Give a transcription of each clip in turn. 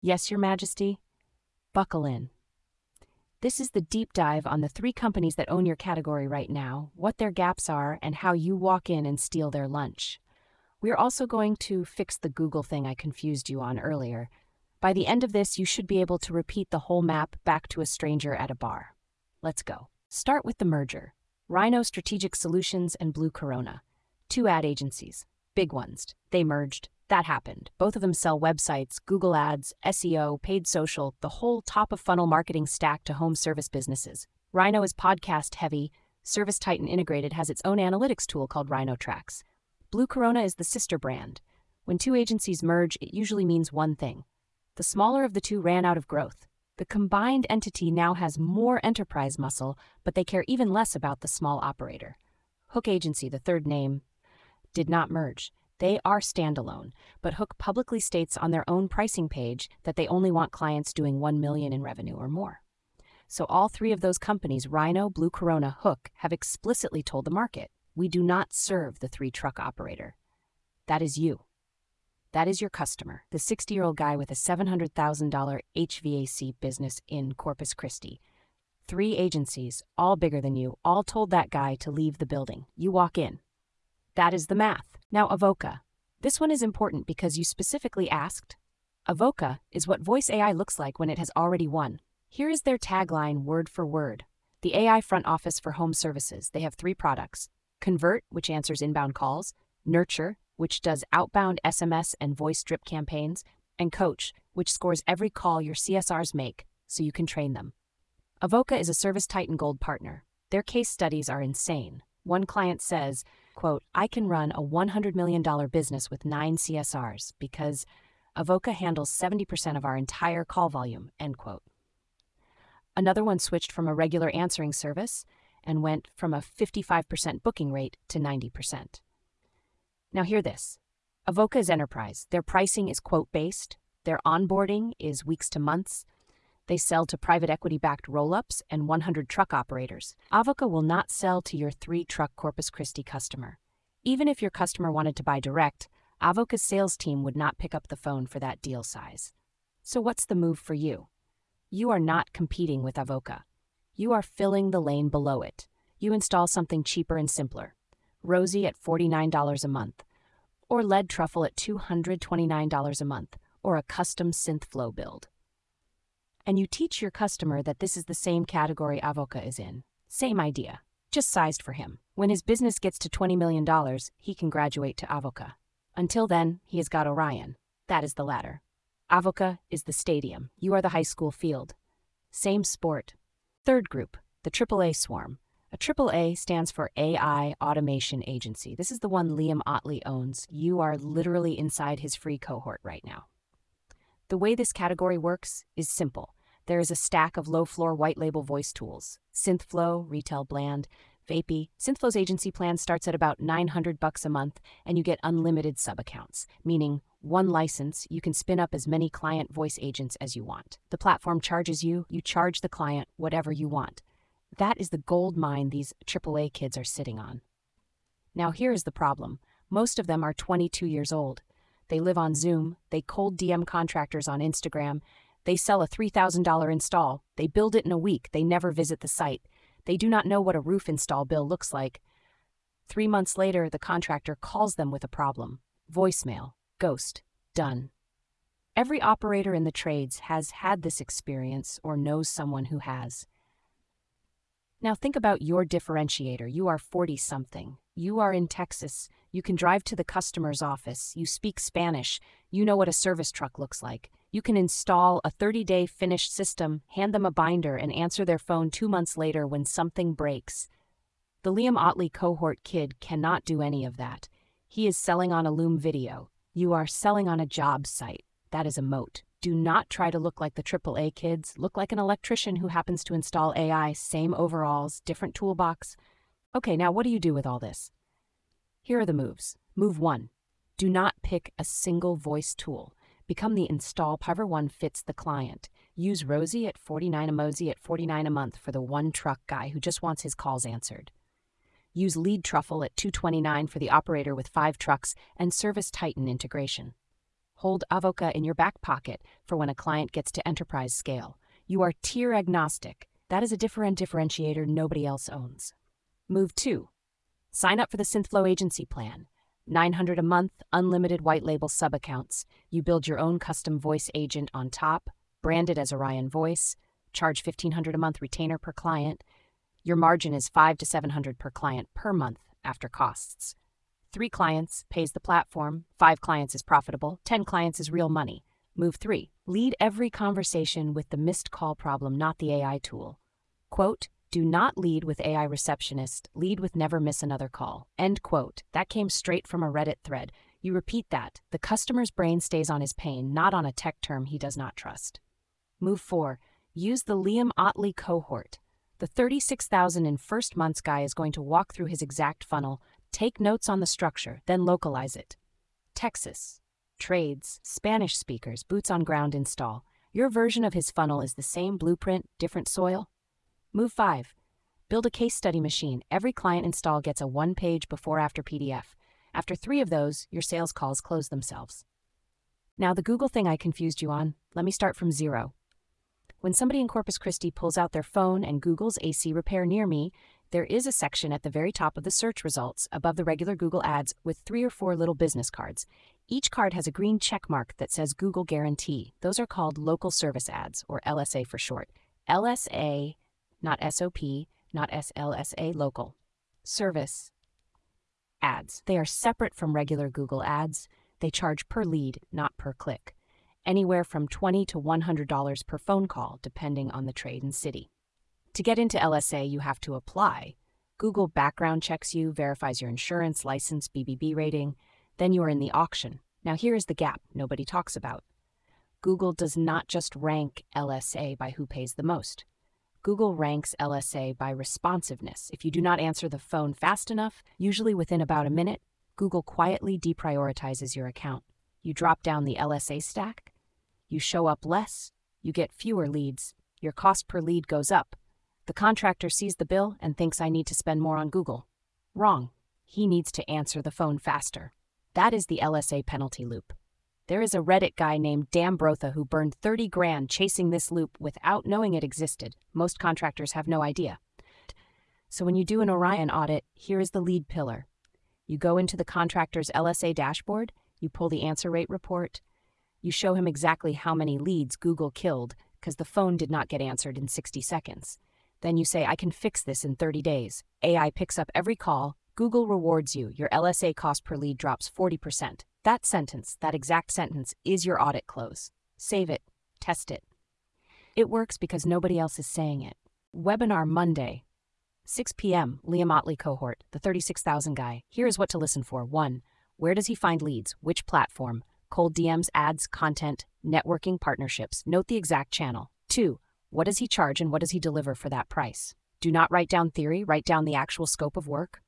Yes, Your Majesty? Buckle in. This is the deep dive on the 3 companies that own your category right now, what their gaps are, and how you walk in and steal their lunch. We're also going to fix the Google thing I confused you on earlier. By the end of this, you should be able to repeat the whole map back to a stranger at a bar. Let's go. Start with the merger. Rhino Strategic Solutions and Blue Corona. 2 ad agencies. Big ones. They merged. That happened. Both of them sell websites, Google Ads, SEO, paid social, the whole top-of-funnel marketing stack to home service businesses. Rhino is podcast-heavy. ServiceTitan Integrated has its own analytics tool called Rhino Tracks. Blue Corona is the sister brand. When 2 agencies merge, it usually means one thing. The smaller of the 2 ran out of growth. The combined entity now has more enterprise muscle, but they care even less about the small operator. Hook Agency, the third name, did not merge. They are standalone, but Hook publicly states on their own pricing page that they only want clients doing $1 million in revenue or more. So all 3 of those companies, Rhino, Blue Corona, Hook, have explicitly told the market, we do not serve the 3-truck operator. That is you. That is your customer, the 60-year-old guy with a $700,000 HVAC business in Corpus Christi. 3 agencies, all bigger than you, all told that guy to leave the building. You walk in. That is the math. Now, Avoca. This one is important because you specifically asked. Avoca is what voice AI looks like when it has already won. Here is their tagline word for word. The AI front office for home services. They have 3 products. Convert, which answers inbound calls. Nurture, which does outbound SMS and voice drip campaigns. And Coach, which scores every call your CSRs make so you can train them. Avoca is a ServiceTitan Gold partner. Their case studies are insane. One client says, quote, I can run a $100 million business with 9 CSRs because Avoca handles 70% of our entire call volume, end quote. Another one switched from a regular answering service and went from a 55% booking rate to 90%. Now hear this. Avoca is enterprise. Their pricing is quote-based. Their onboarding is weeks to months. They sell to private equity-backed roll-ups and 100 truck operators. Avoca will not sell to your 3-truck Corpus Christi customer. Even if your customer wanted to buy direct, Avoca's sales team would not pick up the phone for that deal size. So what's the move for you? You are not competing with Avoca. You are filling the lane below it. You install something cheaper and simpler. Rosie at $49 a month, or Lead Truffle at $229 a month, or a custom SynthFlow build. And you teach your customer that this is the same category Avoca is in. Same idea, just sized for him. When his business gets to $20 million, he can graduate to Avoca. Until then, he has got Orion. That is the ladder. Avoca is the stadium. You are the high school field. Same sport. Third group, the AAA Swarm. A AAA stands for AI Automation Agency. This is the one Liam Otley owns. You are literally inside his free cohort right now. The way this category works is simple. There is a stack of low-floor white-label voice tools. SynthFlow, Retail Bland, Vapey. SynthFlow's agency plan starts at about $900 a month, and you get unlimited sub-accounts, meaning one license, you can spin up as many client voice agents as you want. The platform charges you, you charge the client whatever you want. That is the gold mine these AAA kids are sitting on. Now here is the problem. Most of them are 22 years old. They live on Zoom, they cold DM contractors on Instagram, they sell a $3,000 install, they build it in a week, they never visit the site, they do not know what a roof install bill looks like. 3 months later, the contractor calls them with a problem. Voicemail, ghost, done. Every operator in the trades has had this experience or knows someone who has. Now think about your differentiator. You are 40-something. You are in Texas. You can drive to the customer's office. You speak Spanish. You know what a service truck looks like. You can install a 30-day finished system, hand them a binder, and answer their phone 2 months later when something breaks. The Liam Otley cohort kid cannot do any of that. He is selling on a Loom video. You are selling on a job site. That is a moat. Do not try to look like the AAA kids. Look like an electrician who happens to install AI, same overalls, different toolbox. Okay, now what do you do with all this? Here are the moves. Move 1. Do not pick a single voice tool. Become the install however one fits the client. Use Rosie at $49 a Mosey at $49 a month for the 1-truck guy who just wants his calls answered. Use Lead Truffle at $229 for the operator with 5 trucks and ServiceTitan integration. Hold Avoca in your back pocket for when a client gets to enterprise scale. You are tier agnostic. That is a differentiator nobody else owns. Move 2. Sign up for the Synthflow agency plan. $900 a month, unlimited white label sub-accounts. You build your own custom voice agent on top, branded as Orion Voice, charge $1,500 a month retainer per client. Your margin is $500 to $700 per client per month after costs. 3 clients pays the platform, 5 clients is profitable, 10 clients is real money. Move 3. Lead every conversation with the missed call problem, not the AI tool. Quote, do not lead with AI receptionist, lead with never miss another call. End quote. That came straight from a Reddit thread. You repeat that. The customer's brain stays on his pain, not on a tech term he does not trust. Move 4. Use the Liam Otley cohort. The 36,000 in first months guy is going to walk through his exact funnel, take notes on the structure, then localize it. Texas. Trades, Spanish speakers, boots on ground install. Your version of his funnel is the same blueprint, different soil? Move 5. Build a case study machine. Every client install gets a 1-page before-after PDF. After 3 of those, your sales calls close themselves. Now, the Google thing I confused you on, let me start from 0. When somebody in Corpus Christi pulls out their phone and Google's AC repair near me, there is a section at the very top of the search results above the regular Google ads with 3 or 4 little business cards. Each card has a green check mark that says Google Guarantee. Those are called local service ads, or LSA for short. LSA, not SOP, not SLSA, local service ads. They are separate from regular Google ads. They charge per lead, not per click. Anywhere from $20 to $100 per phone call, depending on the trade and city. To get into LSA, you have to apply. Google background checks you, verifies your insurance, license, BBB rating. Then you are in the auction. Now here is the gap nobody talks about. Google does not just rank LSA by who pays the most. Google ranks LSA by responsiveness. If you do not answer the phone fast enough, usually within about a minute, Google quietly deprioritizes your account. You drop down the LSA stack, you show up less, you get fewer leads, your cost per lead goes up. The contractor sees the bill and thinks I need to spend more on Google. Wrong. He needs to answer the phone faster. That is the LSA penalty loop. There is a Reddit guy named Dan Brotha who burned 30 grand chasing this loop without knowing it existed. Most contractors have no idea. So when you do an Orion audit, here is the lead pillar. You go into the contractor's LSA dashboard, you pull the answer rate report, you show him exactly how many leads Google killed because the phone did not get answered in 60 seconds. Then you say, I can fix this in 30 days. AI picks up every call, Google rewards you, your LSA cost per lead drops 40%. That sentence, that exact sentence, is your audit close. Save it. Test it. It works because nobody else is saying it. Webinar Monday, 6 p.m., Liam Otley cohort, the 36,000 guy. Here is what to listen for. 1. Where does he find leads? Which platform? Cold DMs, ads, content, networking, partnerships. Note the exact channel. 2. What does he charge and what does he deliver for that price? Do not write down theory, write down the actual scope of work.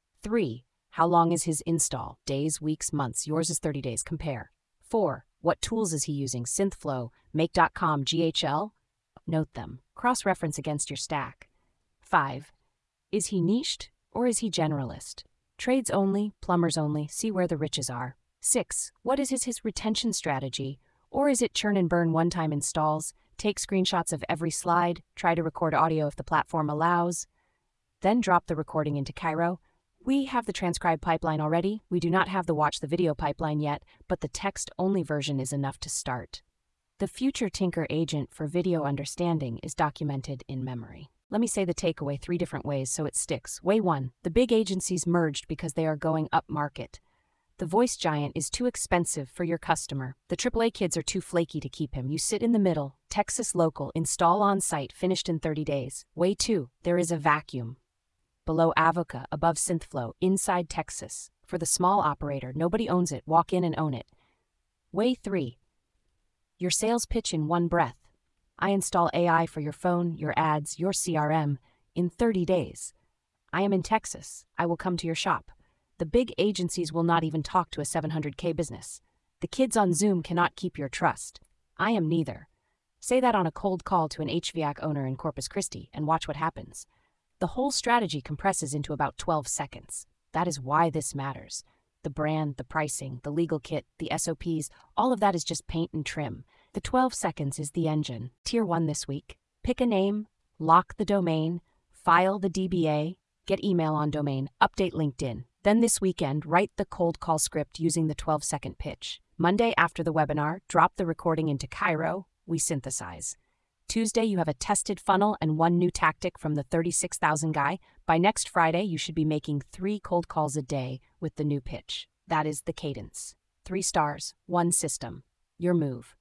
3. How long is his install? Days, weeks, months. Yours is 30 days. Compare. 4. What tools is he using? Synthflow, Make.com, GHL? Note them. Cross-reference against your stack. 5. Is he niched or is he generalist? Trades only, plumbers only, see where the riches are. 6. What is his retention strategy? Or is it churn and burn one-time installs? Take screenshots of every slide, try to record audio if the platform allows, then drop the recording into Cairo. We have the transcribe pipeline already. We do not have the watch the video pipeline yet, but the text-only version is enough to start. The future Tinker agent for video understanding is documented in memory. Let me say the takeaway 3 different ways so it sticks. Way 1. The big agencies merged because they are going up market. The voice giant is too expensive for your customer. The AAA kids are too flaky to keep him. You sit in the middle, Texas local, install on-site, finished in 30 days. Way 2. There is a vacuum. Below Avoca, above Synthflow, inside Texas. For the small operator, nobody owns it. Walk in and own it. Way 3. Your sales pitch in one breath. I install AI for your phone, your ads, your CRM in 30 days. I am in Texas. I will come to your shop. The big agencies will not even talk to a 700K business. The kids on Zoom cannot keep your trust. I am neither. Say that on a cold call to an HVAC owner in Corpus Christi and watch what happens. The whole strategy compresses into about 12 seconds. That is why this matters. The brand, the pricing, the legal kit, the SOPs, all of that is just paint and trim. The 12 seconds is the engine. Tier 1 this week. Pick a name, lock the domain, file the DBA, get email on domain, update LinkedIn. Then this weekend, write the cold call script using the 12-second pitch. Monday after the webinar, drop the recording into Cairo, we synthesize. Tuesday, you have a tested funnel and one new tactic from the 36,000 guy. By next Friday, you should be making 3 cold calls a day with the new pitch. That is the cadence. 3 stars, 1 system. Your move.